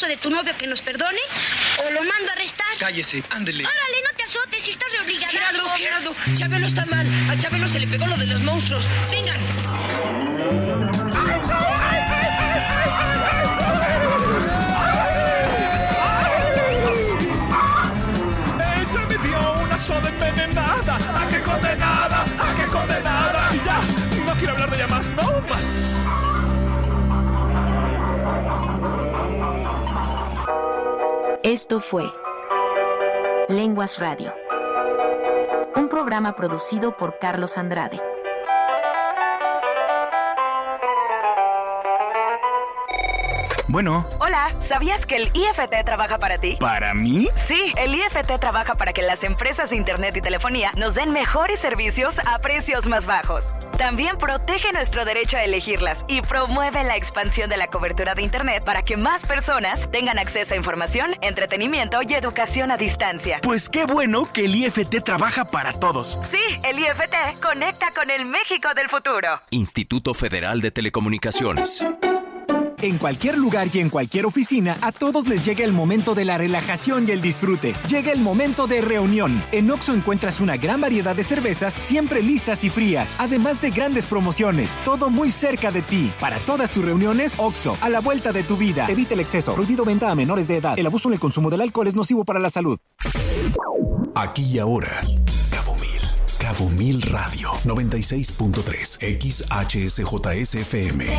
esposo de tu novio que nos perdone o lo mando a arrestar. Cállese, ándele. Órale, no te azotes, si estás reobligada. Gerardo, Chabelo está mal. A Chabelo se le pegó lo de los monstruos. ¡Vengan! Ella me dio una soda envenenada. ¡Ah, qué condenada! ¡Ah, qué condenada! Y ya, no quiero hablar de ella más, no más. Esto fue Lenguas Radio, un programa producido por Carlos Andrade. Bueno. Hola, ¿sabías que el IFT trabaja para ti? ¿Para mí? Sí, el IFT trabaja para que las empresas de internet y telefonía nos den mejores servicios a precios más bajos. También protege nuestro derecho a elegirlas y promueve la expansión de la cobertura de internet para que más personas tengan acceso a información, entretenimiento y educación a distancia. Pues qué bueno que el IFT trabaja para todos. Sí, el IFT conecta con el México del futuro. Instituto Federal de Telecomunicaciones. En cualquier lugar y en cualquier oficina, a todos les llega el momento de la relajación y el disfrute. Llega el momento de reunión. En Oxxo encuentras una gran variedad de cervezas siempre listas y frías, además de grandes promociones. Todo muy cerca de ti. Para todas tus reuniones, Oxxo, a la vuelta de tu vida. Evita el exceso. Prohibido venta a menores de edad. El abuso en el consumo del alcohol es nocivo para la salud. Aquí y ahora. Cabo Mil Radio 96.3 XHSJSFM.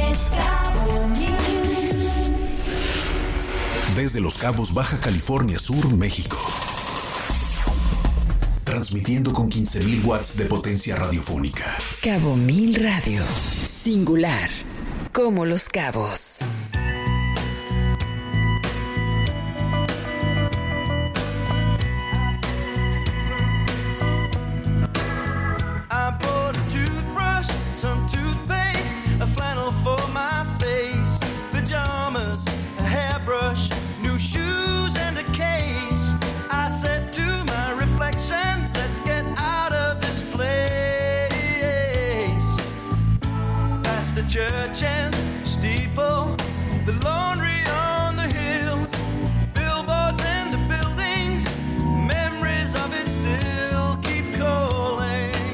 Desde Los Cabos, Baja California Sur, México. Transmitiendo con 15,000 watts de potencia radiofónica. Cabo Mil Radio. Singular. Como Los Cabos. Some toothpaste, a flannel for my face, pajamas, a hairbrush, new shoes and a case. I said to my reflection, let's get out of this place. Past the church and steeple, the laundry on the hill, billboards and the buildings, memories of it still keep calling.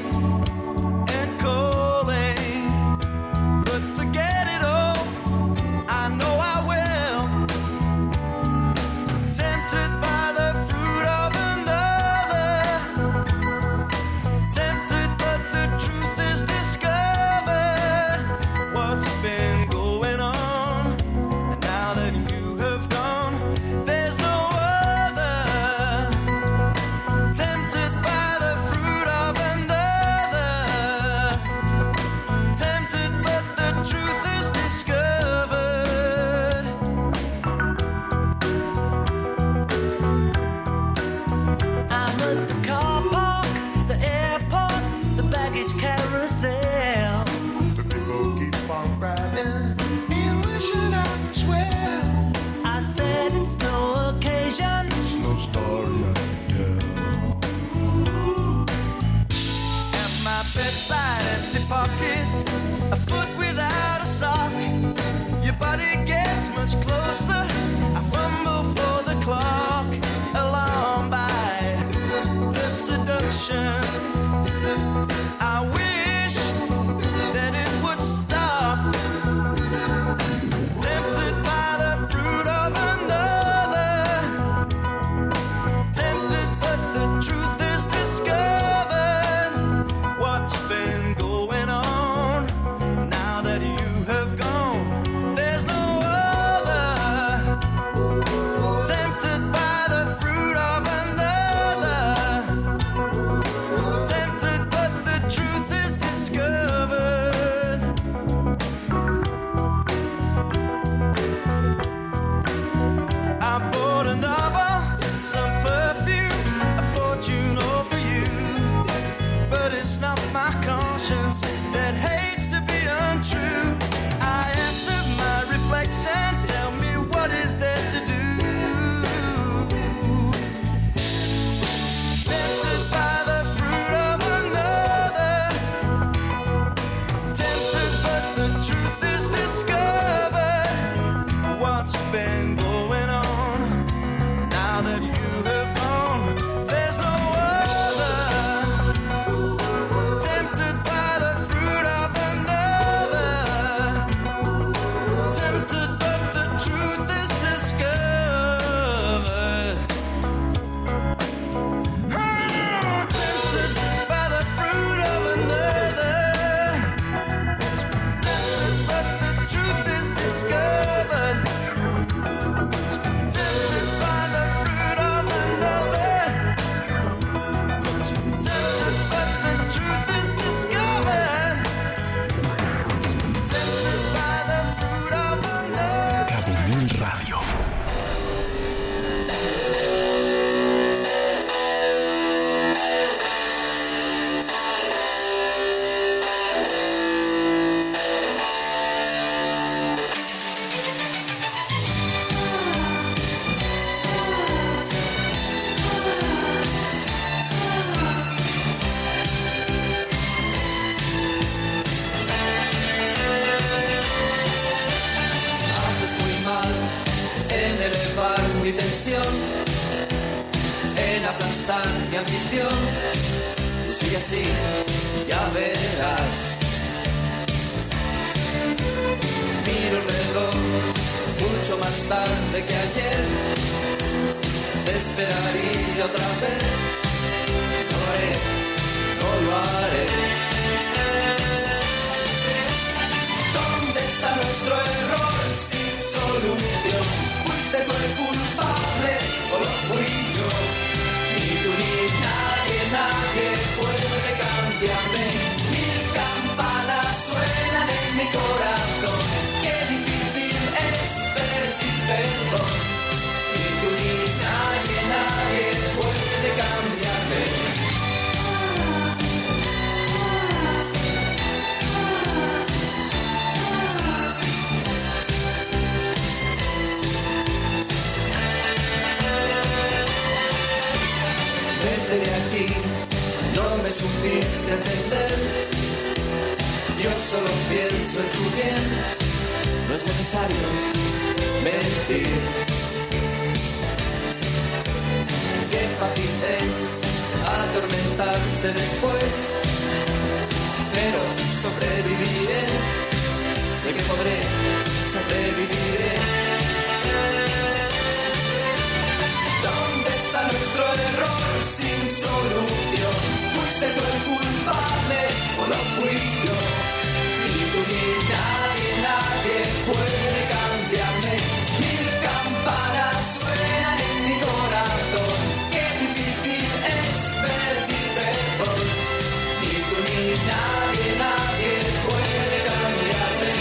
Bedside, empty pocket, a foot without a sock. Your body gets much closer. I fumble for the clock, alarmed by the seduction. I wish that it would stop. Tempted by the fruit of another. Tempted, but the truth is discovered. What's been going on? mi tensión, en aplastar mi ambición. Tú sigue así, ya verás. Miro el reloj, mucho más tarde que ayer. Te esperaría otra vez. No lo haré, no lo haré. ¿Dónde está nuestro error sin solución? ¿Fuiste tú el culpable o lo fui yo? Ni tú ni nadie, nadie puede cambiarme. Mil campanas suenan en mi corazón. Qué difícil es pedir perdón. Ni tú ni nadie, nadie puede cambiarme. Vete de aquí, no me supiste entender. Yo solo pienso en tu bien. No es necesario mentir. Qué fácil es atormentarse después, pero sobreviviré. Sé que podré, sobreviviré. ¿Dónde está nuestro error sin solución? ¿Fuiste tú el culpable o lo fui yo? Ni tú ni nadie, nadie puede cambiarme. Mil campanas suenan en mi corazón. Qué difícil es pedir perdón. Ni tú ni nadie, nadie puede cambiarme.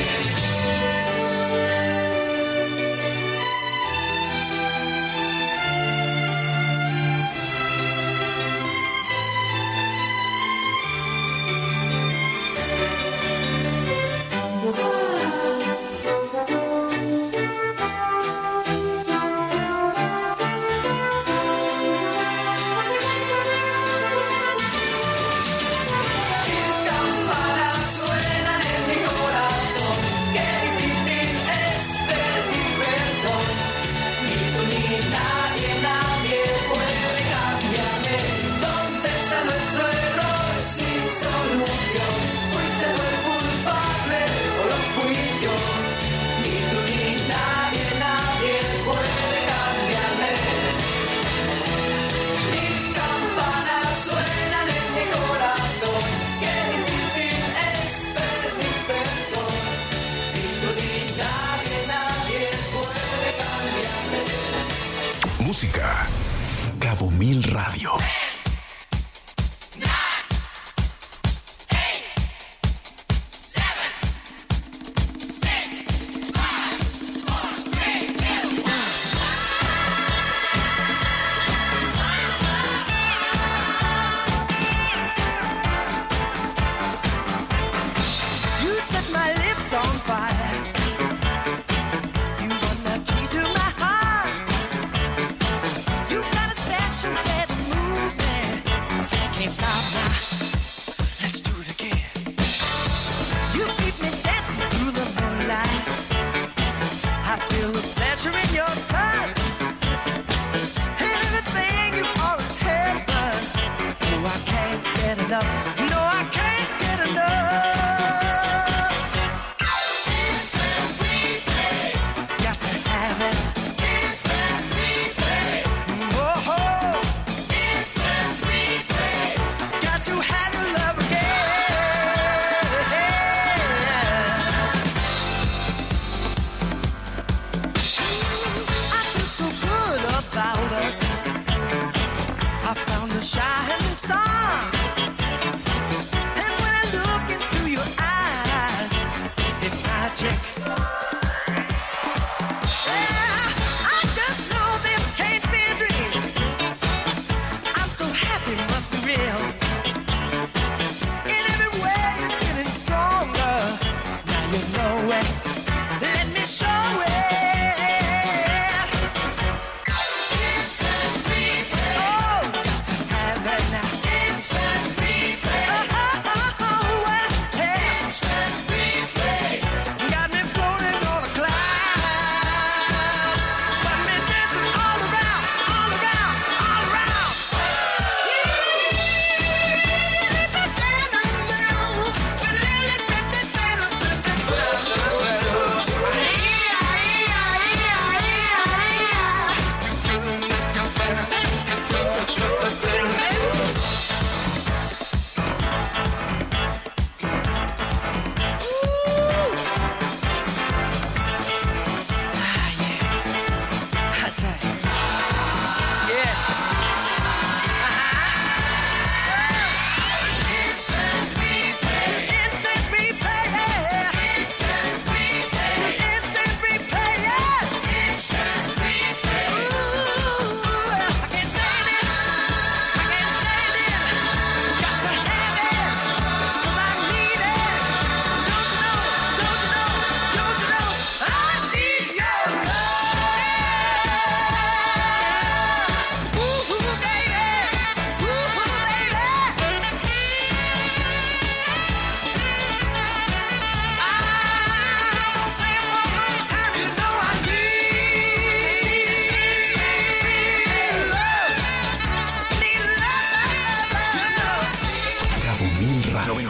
Música. Cabo Mil Radio. Instant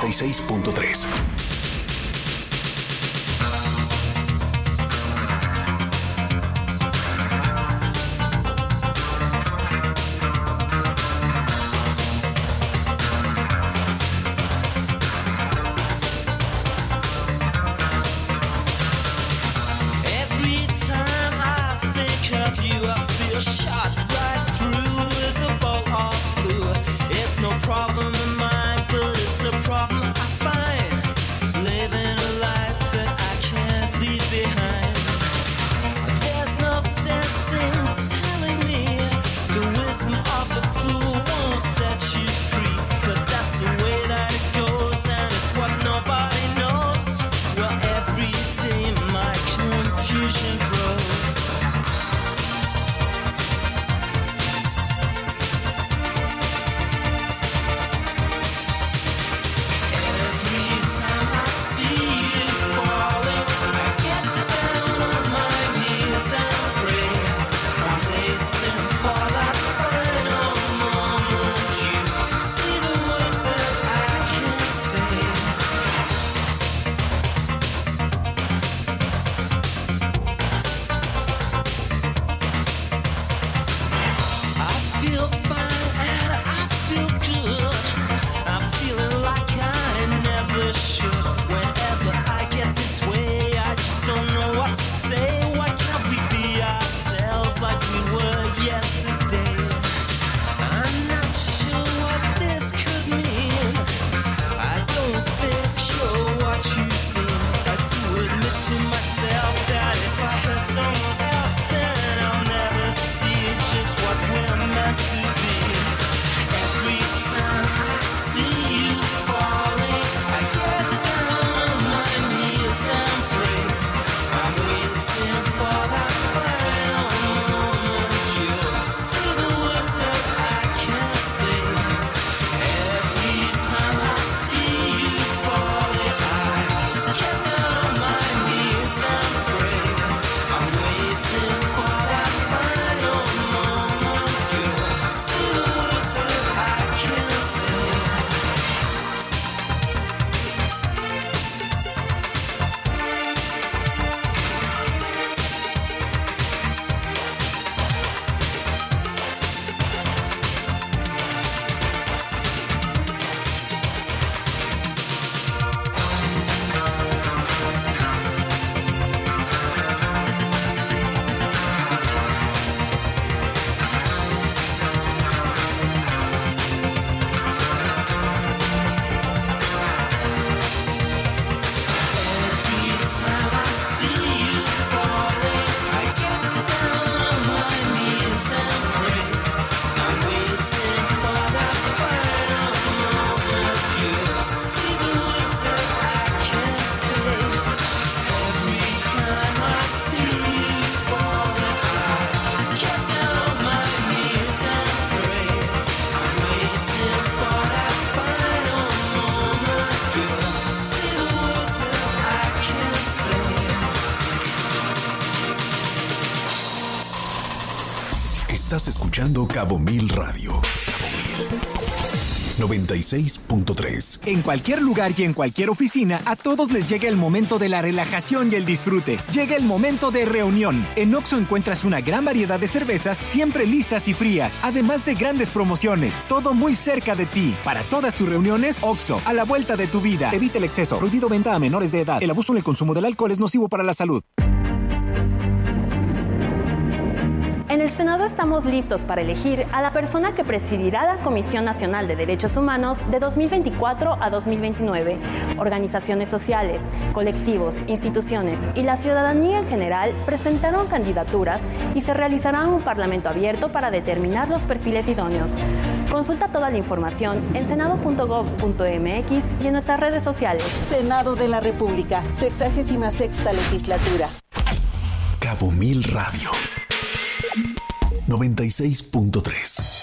96.3. Estás escuchando Cabo Mil Radio. Cabo Mil 96.3. En cualquier lugar y en cualquier oficina, a todos les llega el momento de la relajación y el disfrute. Llega el momento de reunión. En Oxxo encuentras una gran variedad de cervezas siempre listas y frías, además de grandes promociones. Todo muy cerca de ti. Para todas tus reuniones, Oxxo, a la vuelta de tu vida. Evita el exceso. Prohibido venta a menores de edad. El abuso en el consumo del alcohol es nocivo para la salud. En el Senado estamos listos para elegir a la persona que presidirá la Comisión Nacional de Derechos Humanos de 2024 a 2029. Organizaciones sociales, colectivos, instituciones y la ciudadanía en general presentaron candidaturas y se realizará un parlamento abierto para determinar los perfiles idóneos. Consulta toda la información en senado.gov.mx y en nuestras redes sociales. Senado de la República, 66ª legislatura. Cabo Mil Radio 96.3.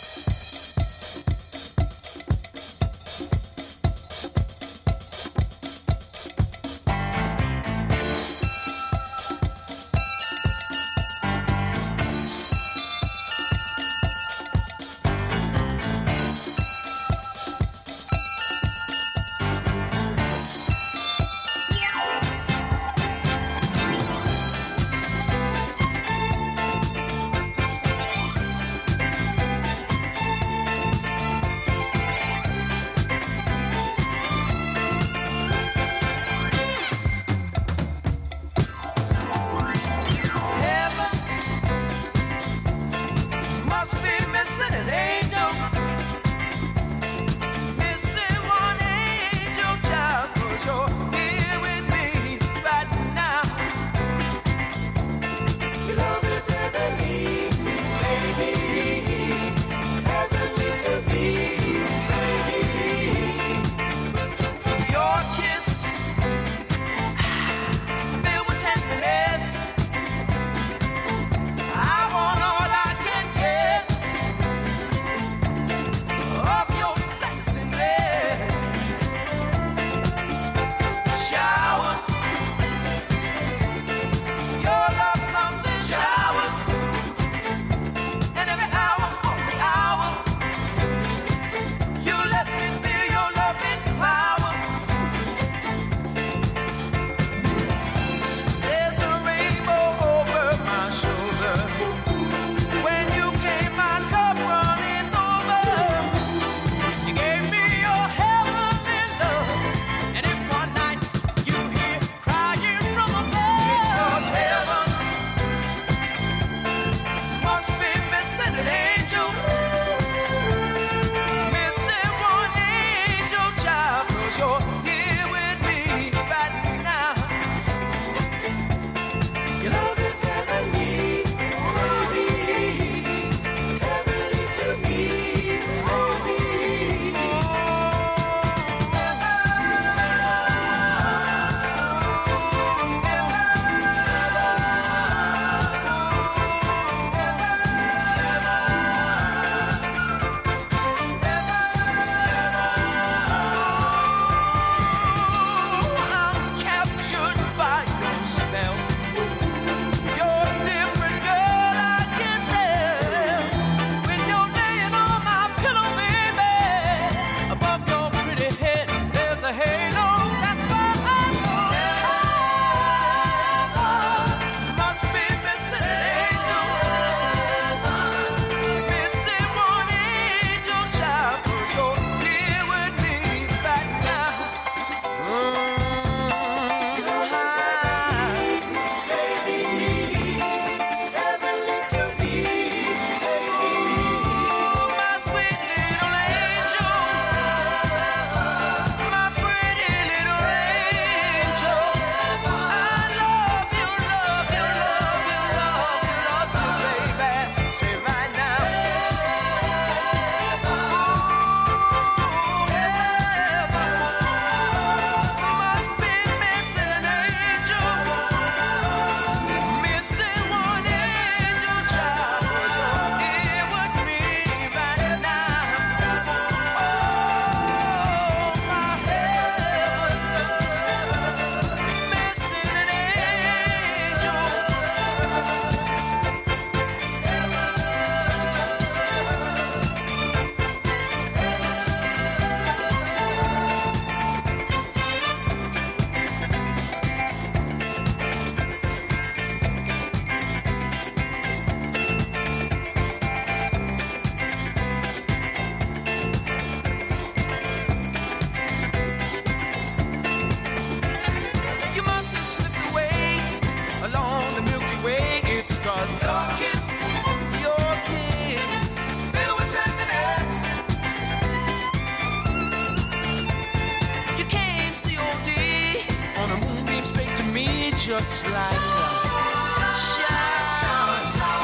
just like a shower.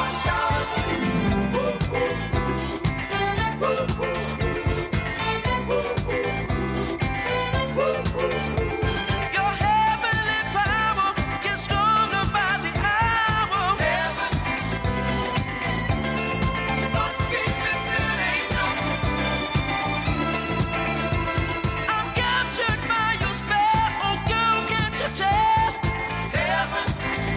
Your heavenly power gets stronger by the hour. Heaven must be missing angel. I'm captured by your spell, oh girl, can't you tell? Heaven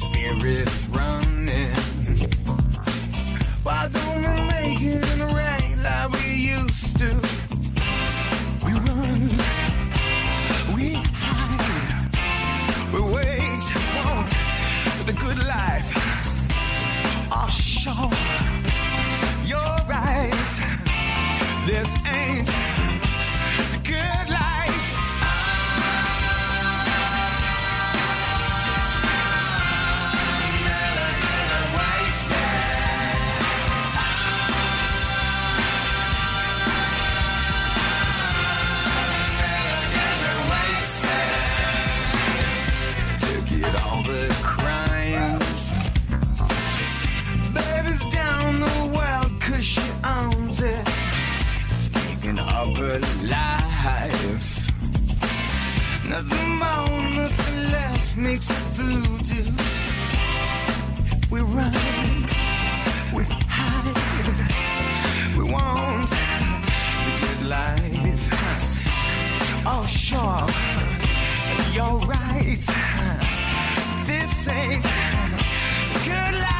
spirit is running. Why don't we make it right like we used to? We run, we hide, we wait, want the good life. Oh, sure, you're right. This ain't the good life. She owns it, taking up her life. Nothing more, nothing less makes it voodoo. We run, we hide, we want the good life. Oh, sure, you're right. This ain't good life.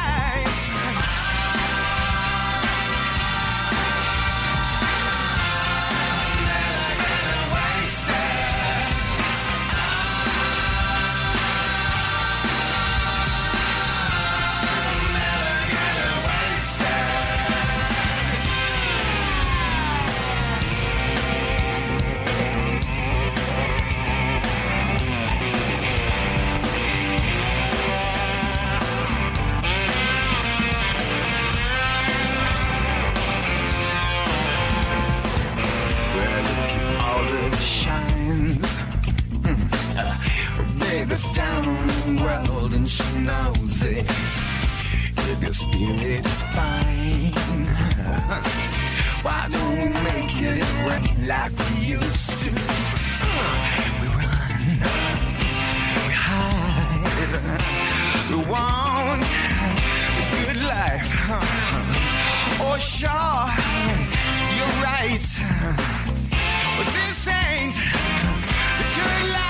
Baby's down on the world and she knows it. If your spirit is fine, why don't we make it right like we used to? We run, we hide, we want a good life. Oh, sure, you're right, but this ain't the good life.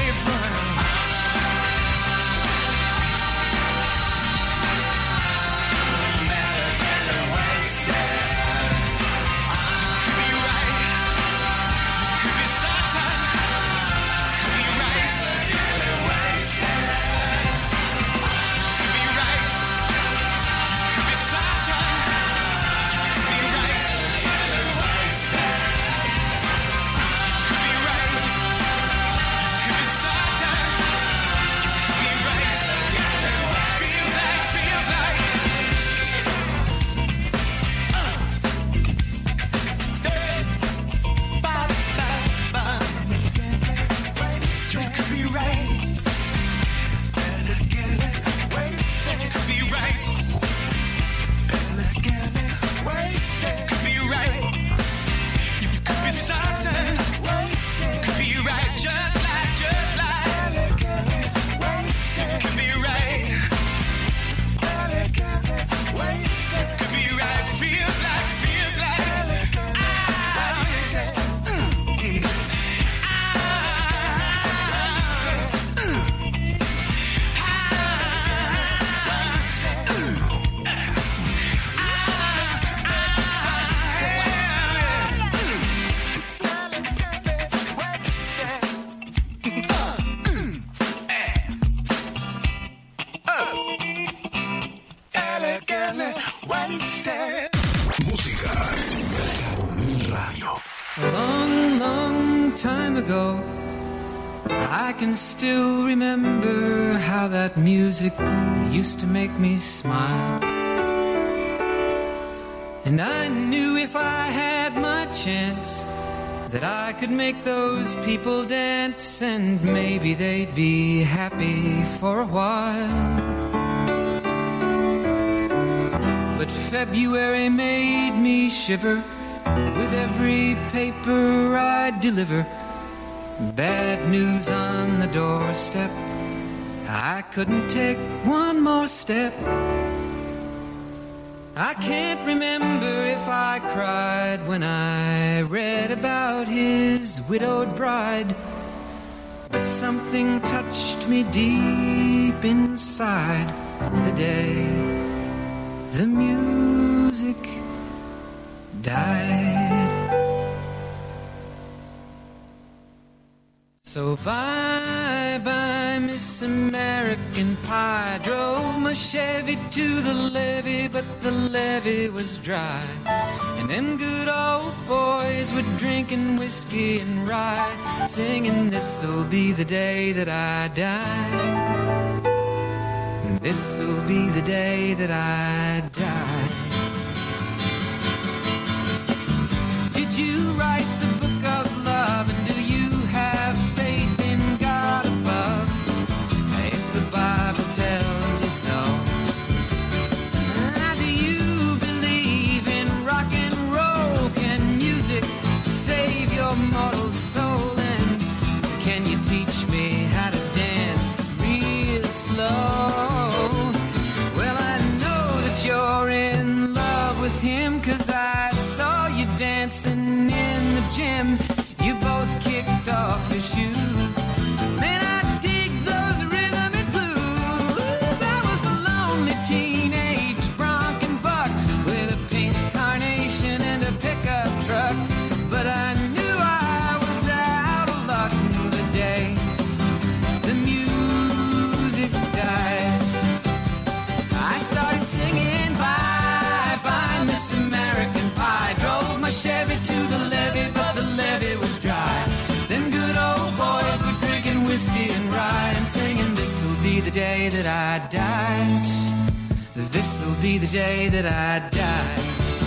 Música. Radio. A long, long time ago, I can still remember how that music used to make me smile. And I knew if I had my chance that I could make those people dance, and maybe they'd be happy for a while. But February made me shiver with every paper I deliver. Bad news on the doorstep, I couldn't take one more step. I can't remember if I cried when I read about his widowed bride, but something touched me deep in inside the day the music died. So bye-bye, Miss American Pie. Drove my Chevy to the levee, but the levee was dry. And them good old boys were drinking whiskey and rye, singing, this'll be the day that I die. This'll be the day that I die. Did you write the book of love, and do you have faith in God above? If the Bible tells you so. Do you believe in rock and roll? Can music save your mortal soul? And can you teach me how to dance real slow? Well, I know that you're in love with him, 'cause I saw you dancing in the gym. You both kicked off your shoes. Man, I dig those rhythm and blues. I was a lonely teenage bronc and buck with a pink carnation and a pickup truck. But I knew I was out of luck the day the music died. I started singing bye-bye, Miss American Pie. Drove my Chevy to the levee, but the levee was dry. Them good old boys were drinking whiskey and rye and singing, this'll be the day that I die. This'll be the day that I die.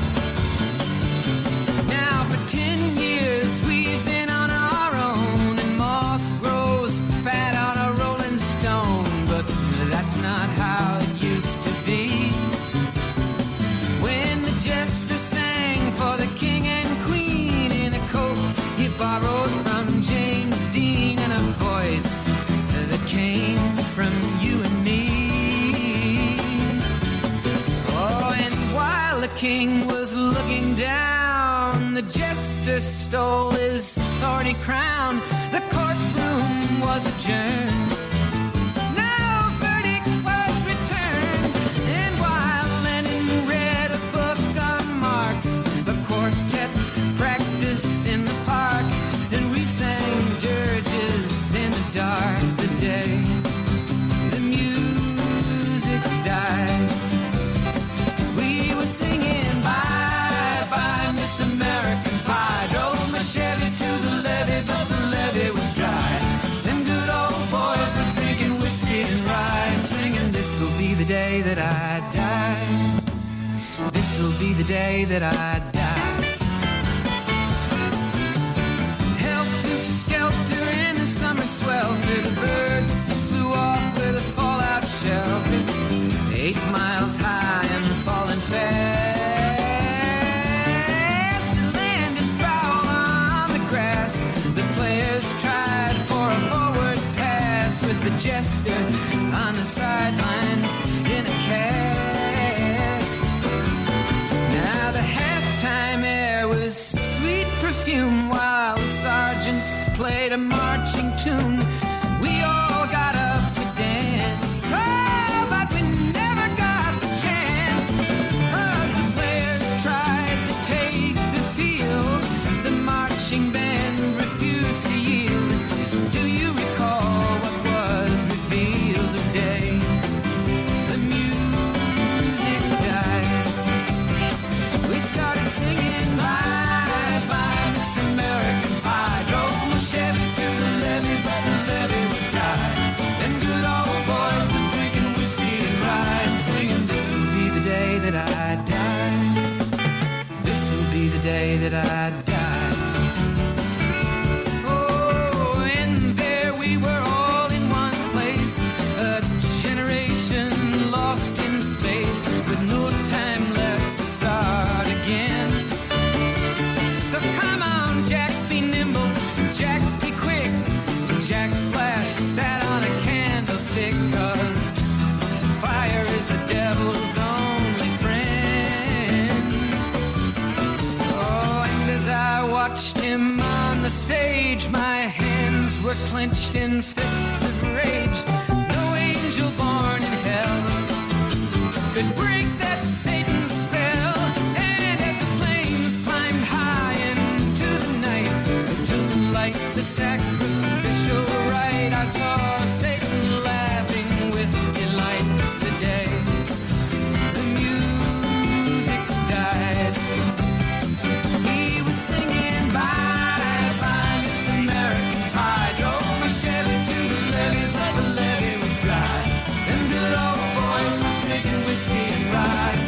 Now for 10 years we've been on our own, and moss grows fat on a rolling stone. But that's not how it used to be. When the jester sang for the king and queen in a coat he borrowed from James Dean, and a voice that came from you and me. Oh, and while the king was looking down, the jester stole his thorny crown. The courtroom was adjourned. No verdict was returned. And while Lenin read a book on Marx, the quartet practiced in the park, and we sang dirges in the dark the day the music died. We were singing bye-bye, Miss American Pie. Drove my Chevy to the levee, but the levee was dry. Them good old boys were drinking whiskey and rye and singing, this'll be the day that I die. This'll be the day that I die. Helter-skelter in the summer swelter, the birds flew off with a fallout shelter. 8 miles high and falling fast, and landed foul on the grass. The players tried for a forward pass, with the jester on the sidelines in a cast. Now the halftime air was sweet perfume, while the sergeants played a marching tune. We all got up to dance, oh, but we never got the chance, 'cause the players tried to take the field. The marching band refused to yield. Do you recall what was revealed the day the music died? We started singing bye-bye, Miss American Pie. Drove my Chevy to the levee, but the levee was dry. Them good old boys were drinking whiskey and rye and singing, this'll be the day that I die. This'll be the day that I die. Oh, and there we were all in one place, a generation lost in space, with no time left to start again. So come on, Jack, be nimble, Jack, be quick. Jack Flash sat on a candlestick, 'cause fire is the devil's only friend. Oh, and as I watched him on the stage, my hands were clenched in fists of rage. No angel born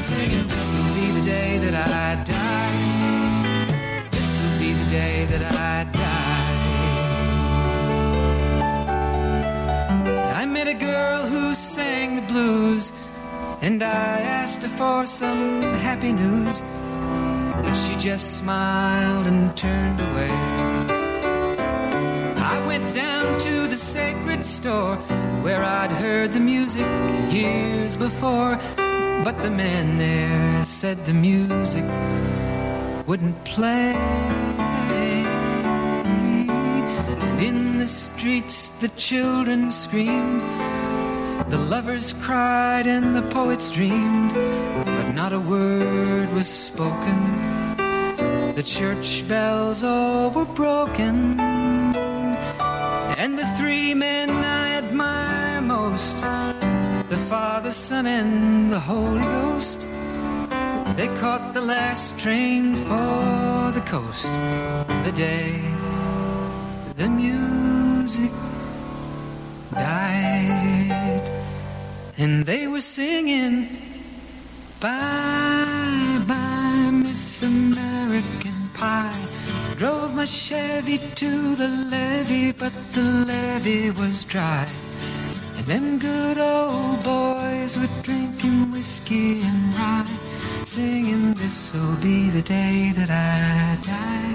singing, this'll be the day that I die. This'll be the day that I die. I met a girl who sang the blues, and I asked her for some happy news, but she just smiled and turned away. I went down to the sacred store where I'd heard the music years before, but the man there said the music wouldn't play. And in the streets the children screamed, the lovers cried and the poets dreamed, but not a word was spoken. The church bells all were broken, and the three men I admire most, the Father, Son, and the Holy Ghost, they caught the last train for the coast the day the music died. And they were singing, bye, bye, Miss American Pie. Drove my Chevy to the levee, but the levee was dry. And them good old boys were drinking whiskey and rye, singing, this'll be the day that I die.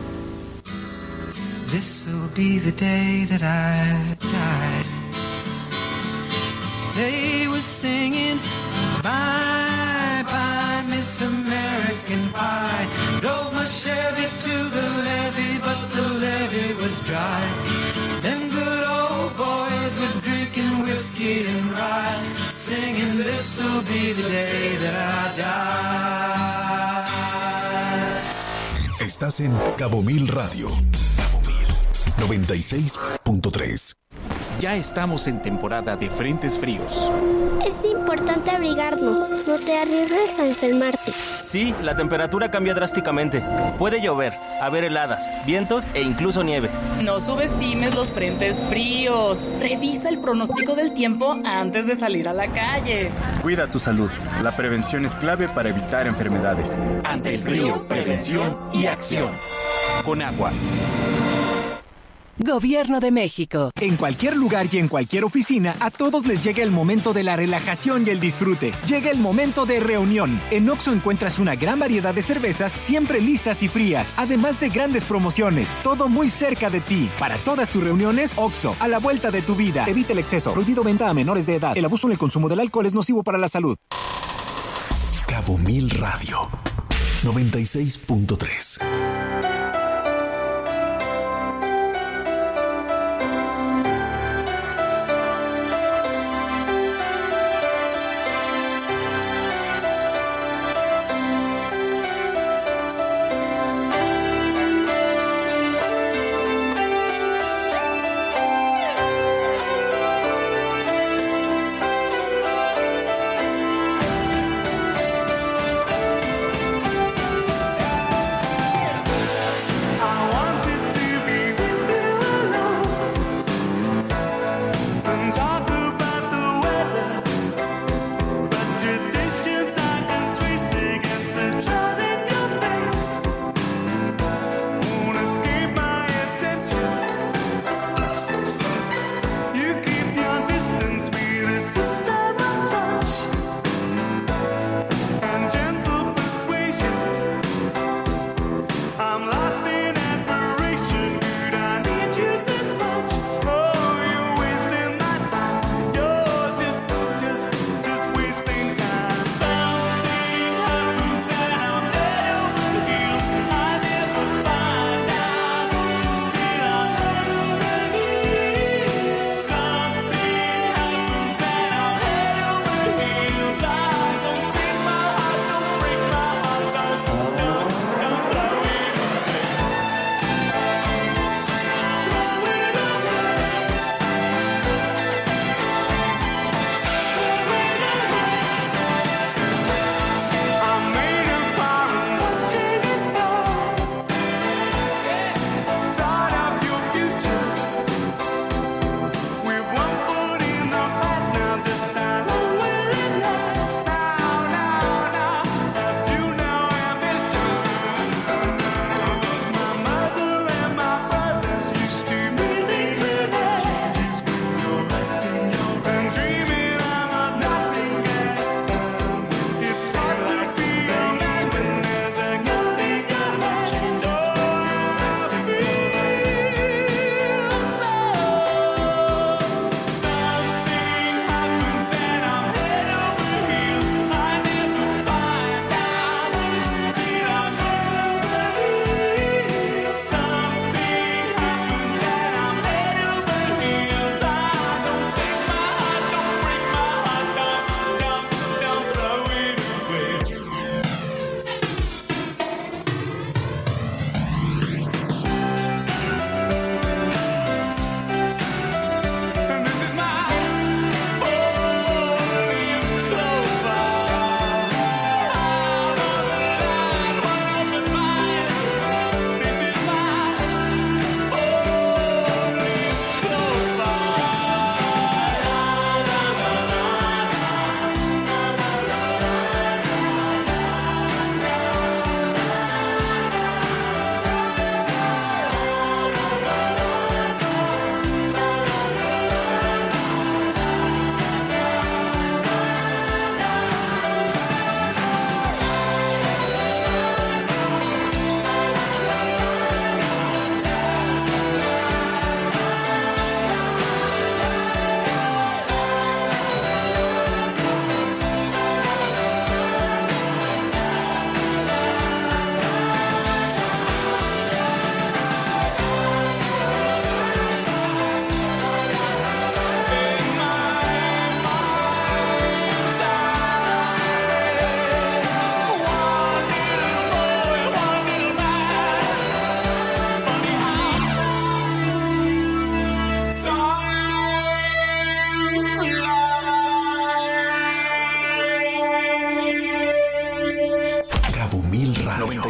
This'll be the day that I die. They were singing, bye, bye, Miss American Pie. Drove my Chevy to the levee, but the levee was dry. Them good old boys were drinking whiskey and rye, singing, this'll be the day that I die. Estás en Cabo Mil Radio. Cabo Mil 96.3. Ya estamos en temporada de frentes fríos. Es importante abrigarnos, no te arriesgues a enfermarte. Sí, la temperatura cambia drásticamente. Puede llover, haber heladas, vientos e incluso nieve. No subestimes los frentes fríos. Revisa el pronóstico del tiempo antes de salir a la calle. Cuida tu salud. La prevención es clave para evitar enfermedades. Ante el frío, prevención y acción. Con agua. Gobierno de México. En cualquier lugar y en cualquier oficina, a todos les llega el momento de la relajación y el disfrute. Llega el momento de reunión. En Oxxo encuentras una gran variedad de cervezas, siempre listas y frías, además de grandes promociones. Todo muy cerca de ti. Para todas tus reuniones, Oxxo, a la vuelta de tu vida. Evita el exceso. Prohibido venta a menores de edad. El abuso en el consumo del alcohol es nocivo para la salud. Cabo Mil Radio 96.3.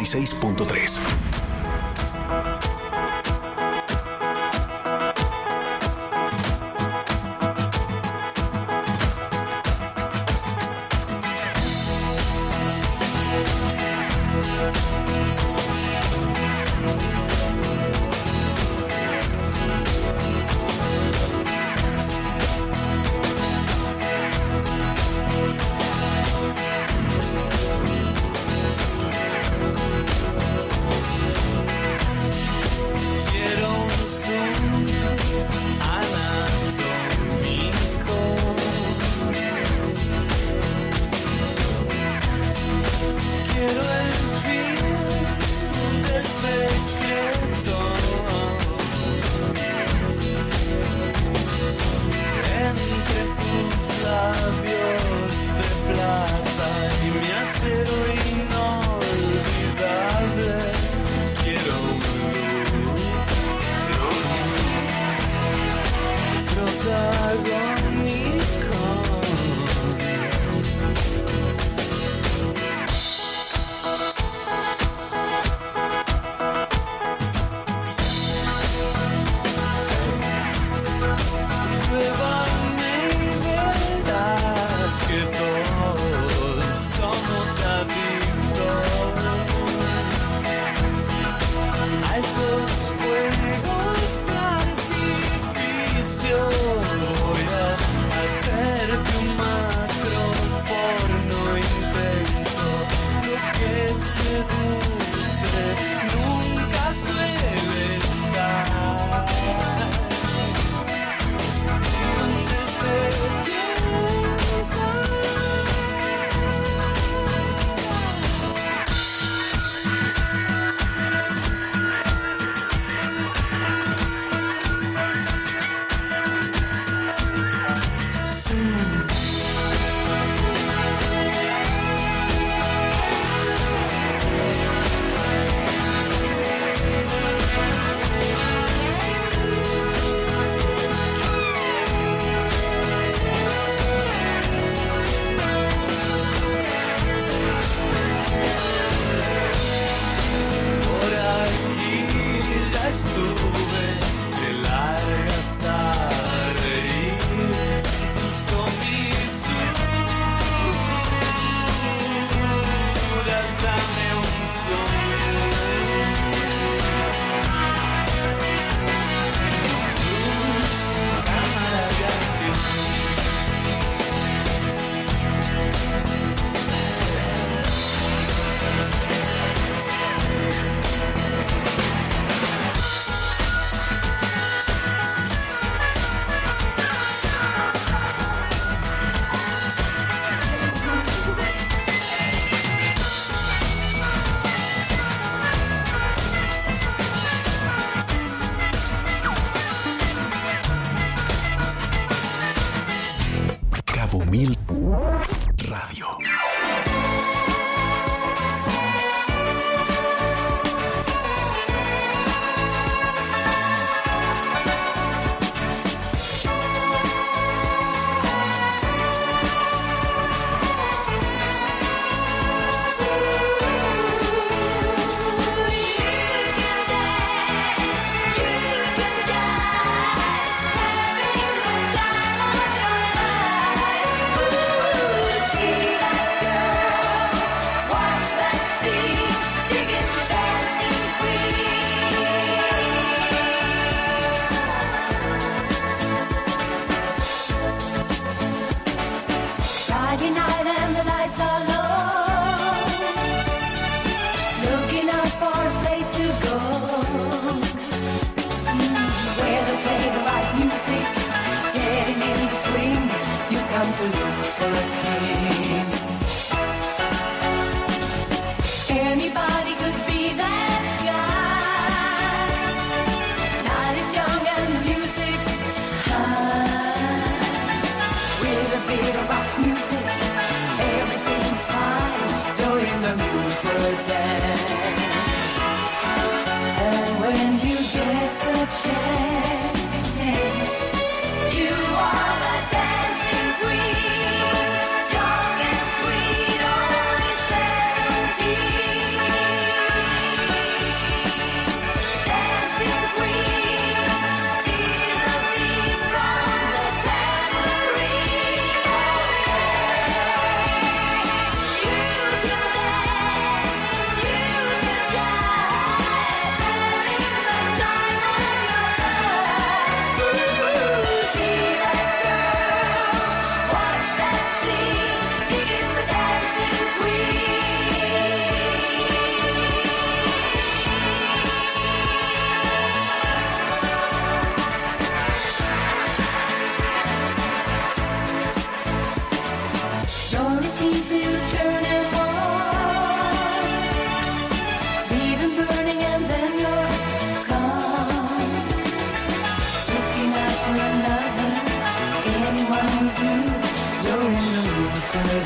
96.3. Radio.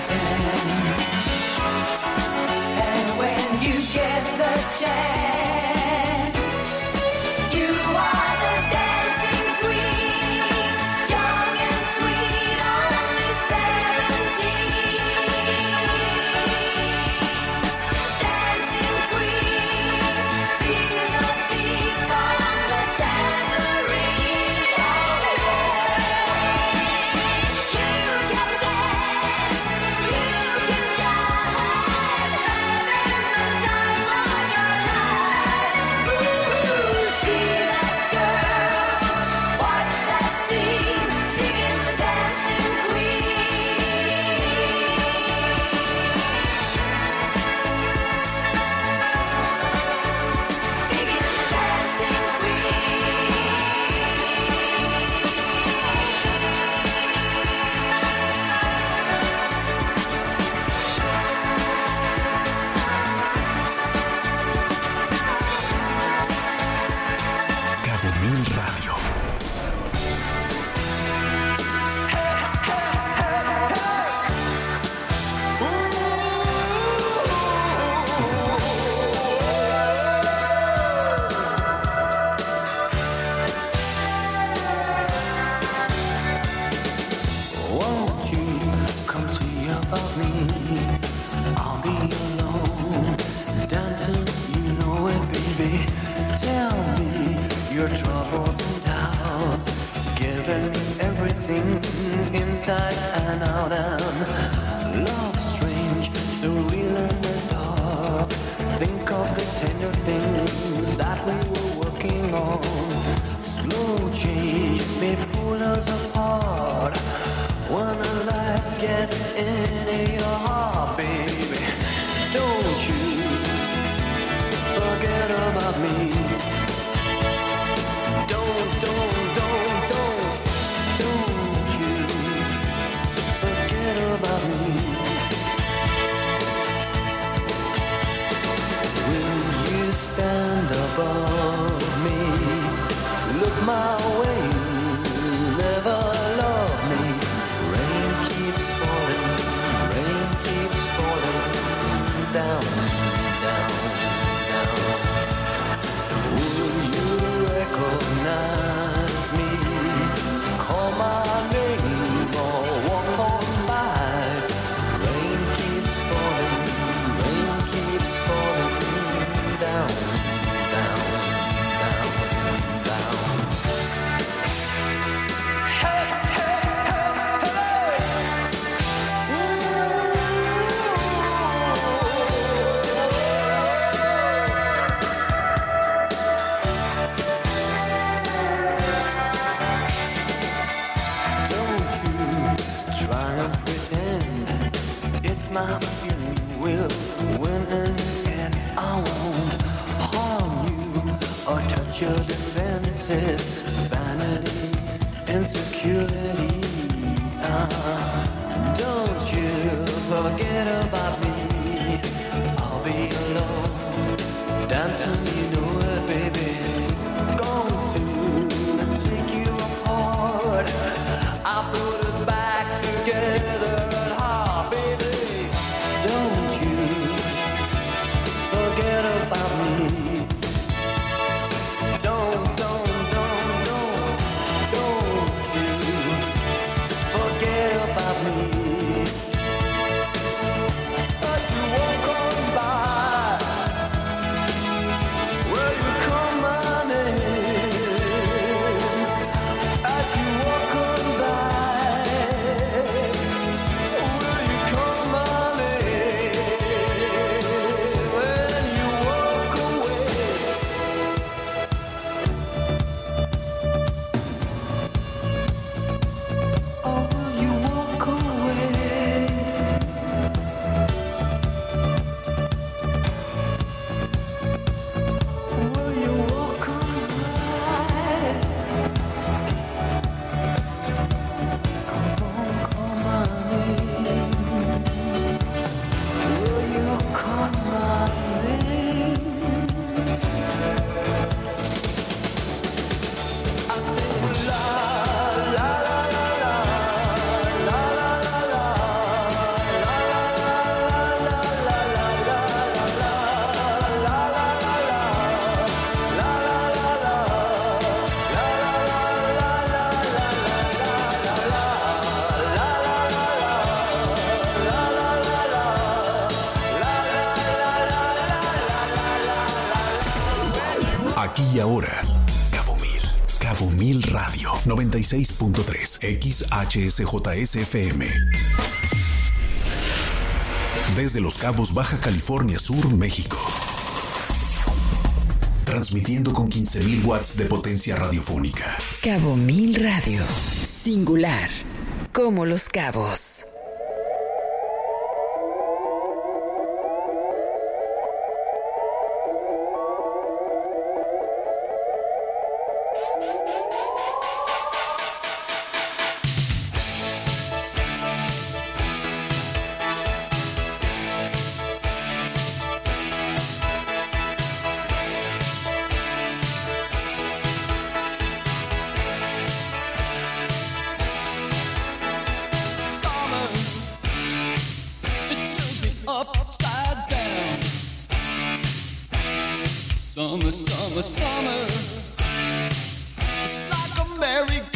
mountain. And when you get the chance, you are the dancing queen, young and sweet, only 17. Dancing queen, feel the beat from the tambourine. Oh, you can dance, you can jive, having the time of your life. Ooh, see that girl, watch that scene, digging the dancing queen. Digging the dancing Cabo Mil Radio. Won't you come see about me? I'll be alone, dancing, you know it, baby. Tell me your troubles and doubts, giving me everything inside and out. And love strange, so real in the dark. Think of the tender things that we were working on. Slow change may pull us apart. When a light gets into your heart, baby, don't you forget about me. Don't you forget about me. Will you stand above me? Look my way, never love me. Rain keeps falling down, down, down. Will you recognize me? Call my name or walk on by. Rain keeps falling down, down, down, down. Hey, hey, hey, hey. Don't you try and pretend it's my feeling will win in the end. I won't harm you or touch your defenses. Vanity, insecurity. Don't you forget about me. I'll be alone, dancing, you know it, baby. Going to take you apart. I put us back together at heart, baby. Don't you forget about me. Don't you forget about me. As you walk on by, Aquí y ahora. Cabo Mil. Cabo Mil Radio 96.3 XHSJSFM. Desde Los Cabos, Baja California Sur, México. Transmitiendo con 15.000 watts de potencia radiofónica. Cabo Mil Radio. Singular. Como Los Cabos. Summer, summer, summer. It's like a merry